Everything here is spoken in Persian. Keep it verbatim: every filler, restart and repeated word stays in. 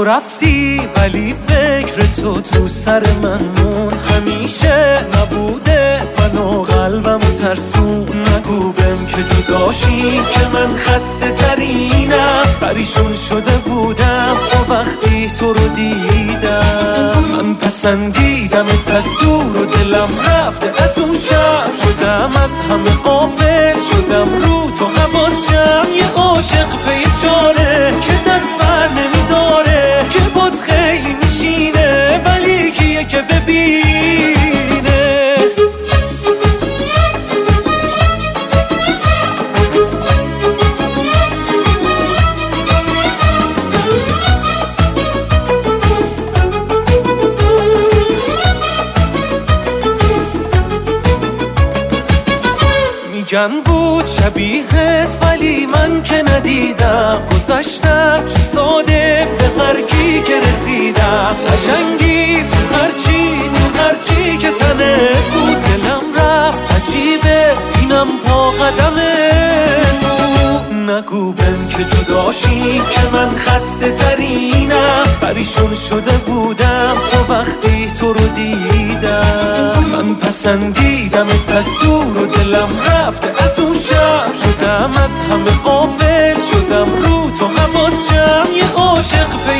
رفتی ولی فکر تو تو سر من مون، همیشه نبوده من و قلبم و ترسون. نگو بهم که جداشیم که من خسته ترینم، پریشون شده بودم تا وقتی تو رو دیدم. من پسندیدمت از دور و دلم رفته از اون شب، شدم از همه غافل، شدم رو تو حواسم. یه عاشق بیچاره که دست بر نمیداره، که بود خیلی میشینه ولی کیه که ببینه. میگن بود شبیهت ولی من که ندیدم، گذشتم چه ساده به هر کی که رسیدم. قشنگی تو هرچی تو هرچی که تنه بود، دلم رفت عجیبه اینم پا قدمه بود. نگو بهم که جداشیم که من خسته ترینم، پریشون شده بودم تا وقتی تو رو دیدم. من پسندیدمت از دور و دلم رفته از اون شب، شدم از همه غافل، شدم رو تو حواسم. یه عاشق